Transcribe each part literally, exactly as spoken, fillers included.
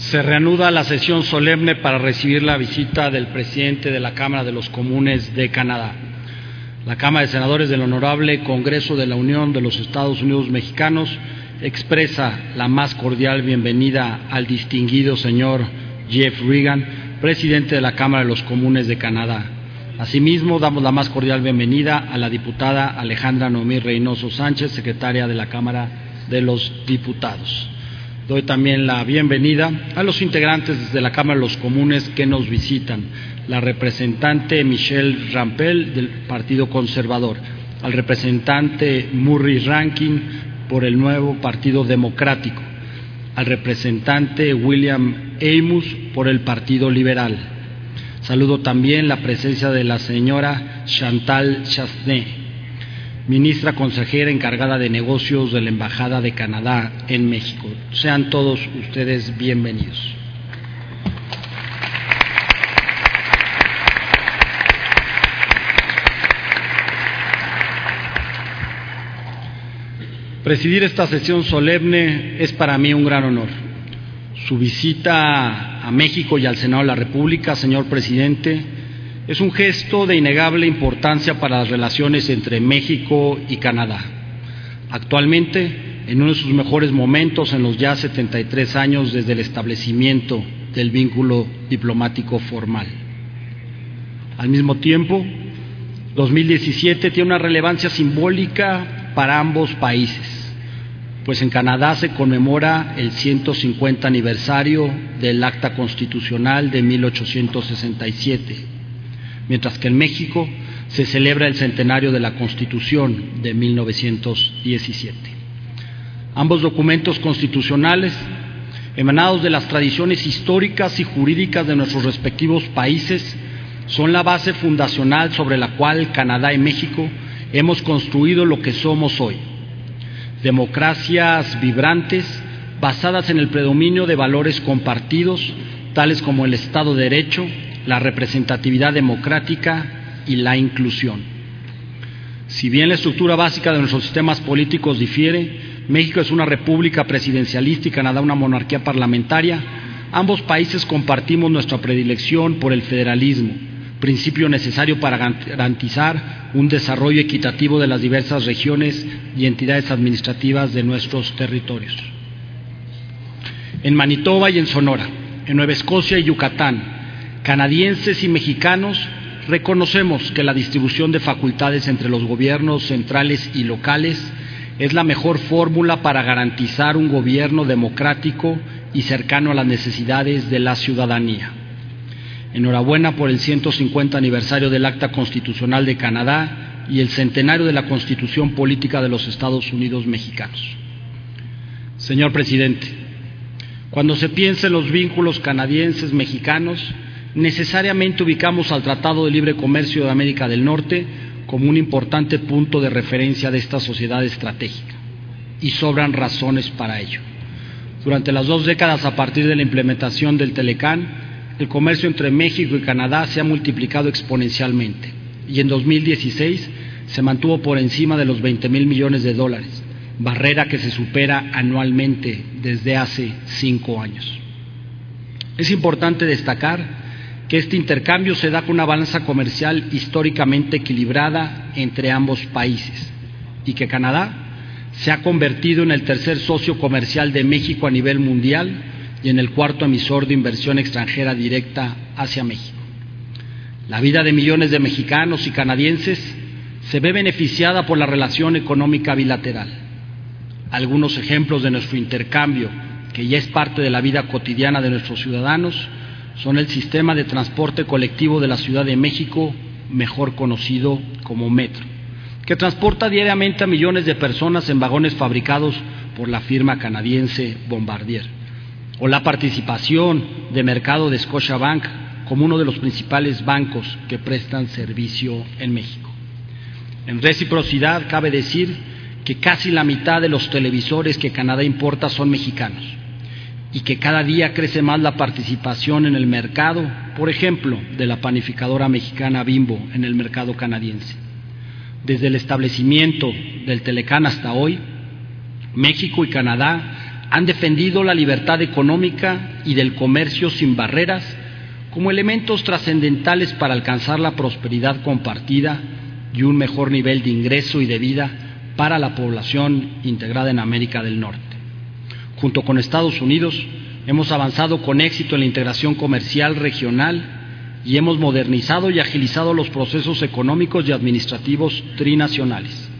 Se reanuda la sesión solemne para recibir la visita del presidente de la Cámara de los Comunes de Canadá. La Cámara de Senadores del Honorable Congreso de la Unión de los Estados Unidos Mexicanos expresa la más cordial bienvenida al distinguido señor Jeff Regan, presidente de la Cámara de los Comunes de Canadá. Asimismo, damos la más cordial bienvenida a la diputada Alejandra Noemí Reynoso Sánchez, secretaria de la Cámara de los Diputados. Doy también la bienvenida a los integrantes de la Cámara de los Comunes que nos visitan, la representante Michelle Rampel del Partido Conservador, al representante Murray Rankin por el nuevo Partido Democrático, al representante William Amos por el Partido Liberal. Saludo también la presencia de la señora Chantal Chasney, ministra consejera encargada de negocios de la Embajada de Canadá en México. Sean todos ustedes bienvenidos. Presidir esta sesión solemne es para mí un gran honor. Su visita a México y al Senado de la República, señor presidente, es un gesto de innegable importancia para las relaciones entre México y Canadá. Actualmente, en uno de sus mejores momentos en los ya setenta y tres años desde el establecimiento del vínculo diplomático formal. Al mismo tiempo, dos mil diecisiete tiene una relevancia simbólica para ambos países, pues en Canadá se conmemora el ciento cincuenta aniversario del Acta Constitucional de mil ochocientos sesenta y siete, mientras que en México se celebra el centenario de la Constitución de mil novecientos diecisiete. Ambos documentos constitucionales, emanados de las tradiciones históricas y jurídicas de nuestros respectivos países, son la base fundacional sobre la cual Canadá y México hemos construido lo que somos hoy. Democracias vibrantes, basadas en el predominio de valores compartidos, tales como el Estado de Derecho, la representatividad democrática y la inclusión. Si bien la estructura básica de nuestros sistemas políticos difiere, México es una república presidencialista y Canadá una monarquía parlamentaria, ambos países compartimos nuestra predilección por el federalismo, principio necesario para garantizar un desarrollo equitativo de las diversas regiones y entidades administrativas de nuestros territorios. En Manitoba y en Sonora, en Nueva Escocia y Yucatán, canadienses y mexicanos reconocemos que la distribución de facultades entre los gobiernos centrales y locales es la mejor fórmula para garantizar un gobierno democrático y cercano a las necesidades de la ciudadanía. Enhorabuena por el ciento cincuenta aniversario del Acta Constitucional de Canadá y el centenario de la Constitución Política de los Estados Unidos Mexicanos. Señor presidente, cuando se piensa en los vínculos canadienses-mexicanos, necesariamente ubicamos al Tratado de Libre Comercio de América del Norte como un importante punto de referencia de esta sociedad estratégica, y sobran razones para ello. Durante las dos décadas a partir de la implementación del Telecán, el comercio entre México y Canadá se ha multiplicado exponencialmente, y en dos mil dieciséis se mantuvo por encima de los veinte mil millones de dólares, barrera que se supera anualmente desde hace cinco años. Es importante destacar que este intercambio se da con una balanza comercial históricamente equilibrada entre ambos países y que Canadá se ha convertido en el tercer socio comercial de México a nivel mundial y en el cuarto emisor de inversión extranjera directa hacia México. La vida de millones de mexicanos y canadienses se ve beneficiada por la relación económica bilateral. Algunos ejemplos de nuestro intercambio, que ya es parte de la vida cotidiana de nuestros ciudadanos, son el sistema de transporte colectivo de la Ciudad de México, mejor conocido como Metro, que transporta diariamente a millones de personas en vagones fabricados por la firma canadiense Bombardier, o la participación de mercado de Scotiabank como uno de los principales bancos que prestan servicio en México. En reciprocidad, cabe decir que casi la mitad de los televisores que Canadá importa son mexicanos, y que cada día crece más la participación en el mercado, por ejemplo, de la panificadora mexicana Bimbo en el mercado canadiense. Desde el establecimiento del Telecán hasta hoy, México y Canadá han defendido la libertad económica y del comercio sin barreras como elementos trascendentales para alcanzar la prosperidad compartida y un mejor nivel de ingreso y de vida para la población integrada en América del Norte. Junto con Estados Unidos, hemos avanzado con éxito en la integración comercial regional y hemos modernizado y agilizado los procesos económicos y administrativos trinacionales.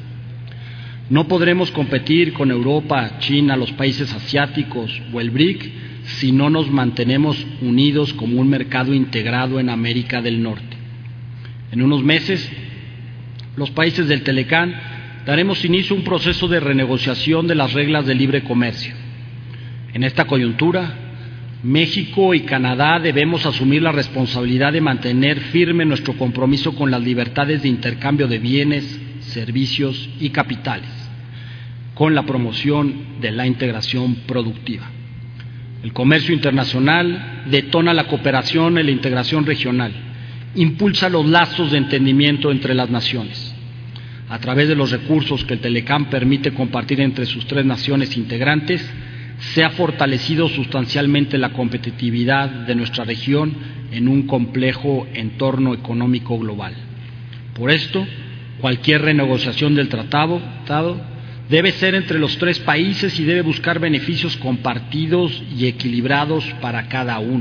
No podremos competir con Europa, China, los países asiáticos o el B R I C si no nos mantenemos unidos como un mercado integrado en América del Norte. En unos meses, los países del Telecán daremos inicio a un proceso de renegociación de las reglas de libre comercio. En esta coyuntura, México y Canadá debemos asumir la responsabilidad de mantener firme nuestro compromiso con las libertades de intercambio de bienes, servicios y capitales, con la promoción de la integración productiva. El comercio internacional detona la cooperación y la integración regional, impulsa los lazos de entendimiento entre las naciones. A través de los recursos que el Telecán permite compartir entre sus tres naciones integrantes, se ha fortalecido sustancialmente la competitividad de nuestra región en un complejo entorno económico global. Por esto, cualquier renegociación del tratado, tratado debe ser entre los tres países y debe buscar beneficios compartidos y equilibrados para cada uno.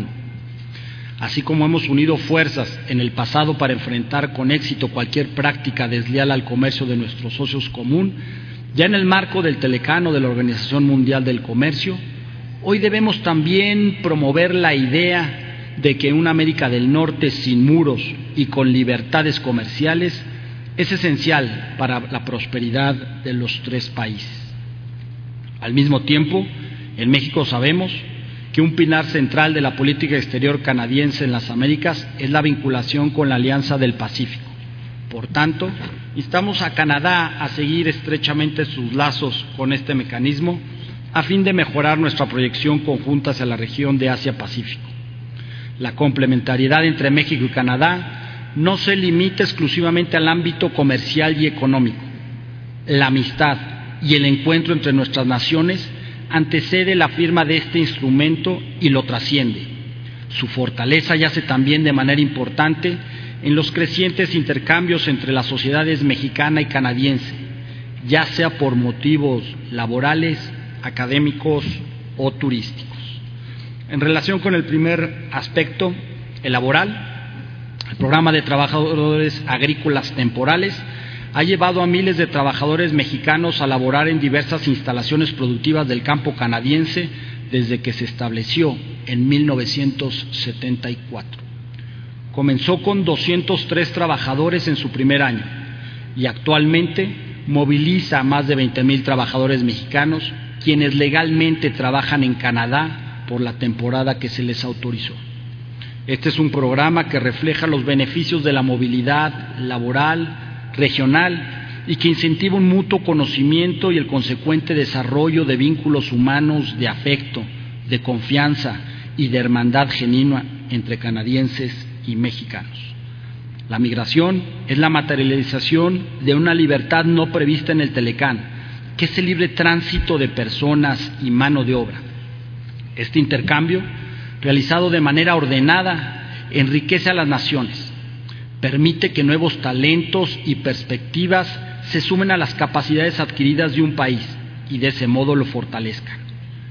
Así como hemos unido fuerzas en el pasado para enfrentar con éxito cualquier práctica desleal al comercio de nuestros socios común, ya en el marco del Telecán o de la Organización Mundial del Comercio, hoy debemos también promover la idea de que una América del Norte sin muros y con libertades comerciales es esencial para la prosperidad de los tres países. Al mismo tiempo, en México sabemos que un pilar central de la política exterior canadiense en las Américas es la vinculación con la Alianza del Pacífico. Por tanto, instamos a Canadá a seguir estrechamente sus lazos con este mecanismo a fin de mejorar nuestra proyección conjunta hacia la región de Asia-Pacífico. La complementariedad entre México y Canadá no se limita exclusivamente al ámbito comercial y económico. La amistad y el encuentro entre nuestras naciones antecede la firma de este instrumento y lo trasciende. Su fortaleza yace también de manera importante en los crecientes intercambios entre las sociedades mexicana y canadiense, ya sea por motivos laborales, académicos o turísticos. En relación con el primer aspecto, el laboral, el programa de trabajadores agrícolas temporales ha llevado a miles de trabajadores mexicanos a laborar en diversas instalaciones productivas del campo canadiense desde que se estableció en mil novecientos setenta y cuatro. Comenzó con doscientos tres trabajadores en su primer año y actualmente moviliza a más de veinte mil trabajadores mexicanos, quienes legalmente trabajan en Canadá por la temporada que se les autorizó. Este es un programa que refleja los beneficios de la movilidad laboral, regional y que incentiva un mutuo conocimiento y el consecuente desarrollo de vínculos humanos de afecto, de confianza y de hermandad genuina entre canadienses y mexicanos. La migración es la materialización de una libertad no prevista en el Telecán, que es el libre tránsito de personas y mano de obra. Este intercambio, realizado de manera ordenada, enriquece a las naciones, permite que nuevos talentos y perspectivas se sumen a las capacidades adquiridas de un país y de ese modo lo fortalezcan.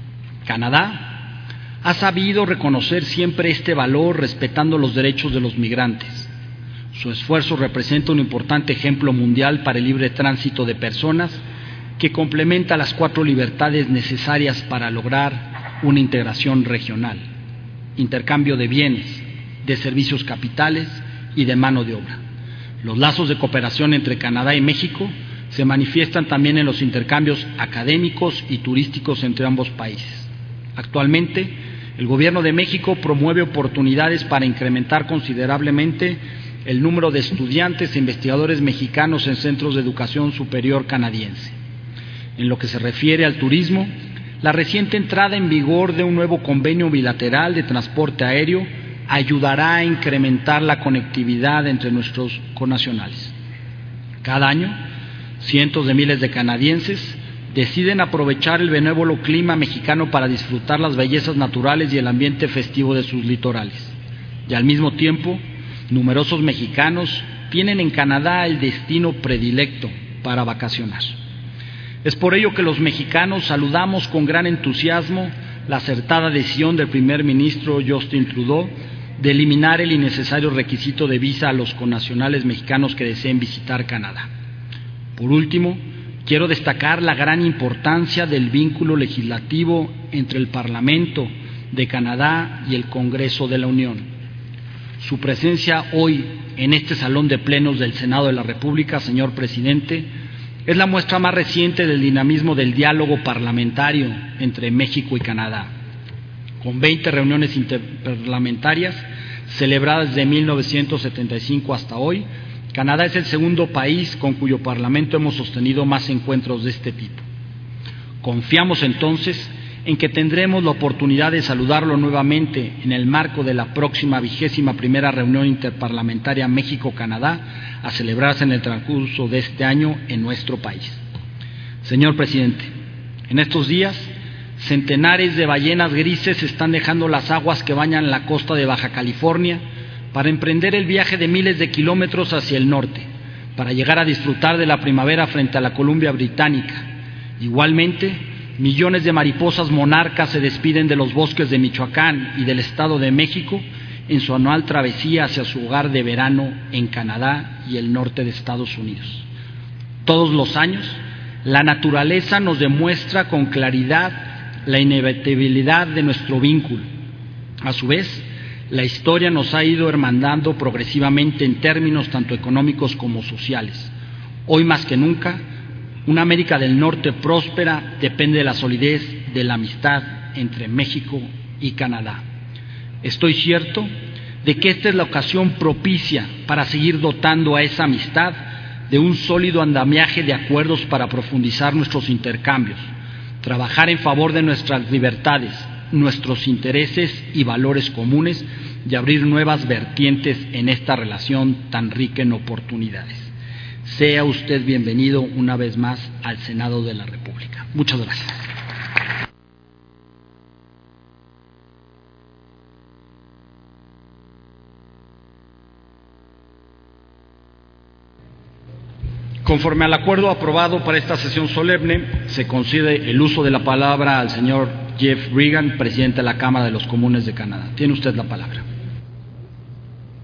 Canadá ha sabido reconocer siempre este valor respetando los derechos de los migrantes. Su esfuerzo representa un importante ejemplo mundial para el libre tránsito de personas que complementa las cuatro libertades necesarias para lograr una integración regional: intercambio de bienes, de servicios capitales y de mano de obra. Los lazos de cooperación entre Canadá y México se manifiestan también en los intercambios académicos y turísticos entre ambos países. Actualmente, el Gobierno de México promueve oportunidades para incrementar considerablemente el número de estudiantes e investigadores mexicanos en centros de educación superior canadiense. En lo que se refiere al turismo, la reciente entrada en vigor de un nuevo convenio bilateral de transporte aéreo ayudará a incrementar la conectividad entre nuestros connacionales. Cada año, cientos de miles de canadienses deciden aprovechar el benévolo clima mexicano para disfrutar las bellezas naturales y el ambiente festivo de sus litorales. Y al mismo tiempo, numerosos mexicanos tienen en Canadá el destino predilecto para vacacionar. Es por ello que los mexicanos saludamos con gran entusiasmo la acertada decisión del primer ministro Justin Trudeau de eliminar el innecesario requisito de visa a los connacionales mexicanos que deseen visitar Canadá. Por último, quiero destacar la gran importancia del vínculo legislativo entre el Parlamento de Canadá y el Congreso de la Unión. Su presencia hoy en este salón de plenos del Senado de la República, señor presidente, es la muestra más reciente del dinamismo del diálogo parlamentario entre México y Canadá. Con veinte reuniones interparlamentarias celebradas desde mil novecientos setenta y cinco hasta hoy, Canadá es el segundo país con cuyo Parlamento hemos sostenido más encuentros de este tipo. Confiamos entonces en que tendremos la oportunidad de saludarlo nuevamente en el marco de la próxima vigésima primera reunión interparlamentaria México-Canadá a celebrarse en el transcurso de este año en nuestro país. Señor presidente, en estos días, centenares de ballenas grises están dejando las aguas que bañan la costa de Baja California para emprender el viaje de miles de kilómetros hacia el norte, para llegar a disfrutar de la primavera frente a la Columbia Británica. Igualmente, millones de mariposas monarcas se despiden de los bosques de Michoacán y del Estado de México en su anual travesía hacia su hogar de verano en Canadá y el norte de Estados Unidos. Todos los años, la naturaleza nos demuestra con claridad la inevitabilidad de nuestro vínculo. A su vez, la historia nos ha ido hermandando progresivamente en términos tanto económicos como sociales. Hoy más que nunca, una América del Norte próspera depende de la solidez de la amistad entre México y Canadá. Estoy cierto de que esta es la ocasión propicia para seguir dotando a esa amistad de un sólido andamiaje de acuerdos para profundizar nuestros intercambios, trabajar en favor de nuestras libertades, nuestros intereses y valores comunes y abrir nuevas vertientes en esta relación tan rica en oportunidades. Sea usted bienvenido una vez más al Senado de la República. Muchas gracias. Conforme al acuerdo aprobado para esta sesión solemne, se concede el uso de la palabra al señor Jeff Regan, presidente de la Cámara de los Comunes de Canadá. Tiene usted la palabra.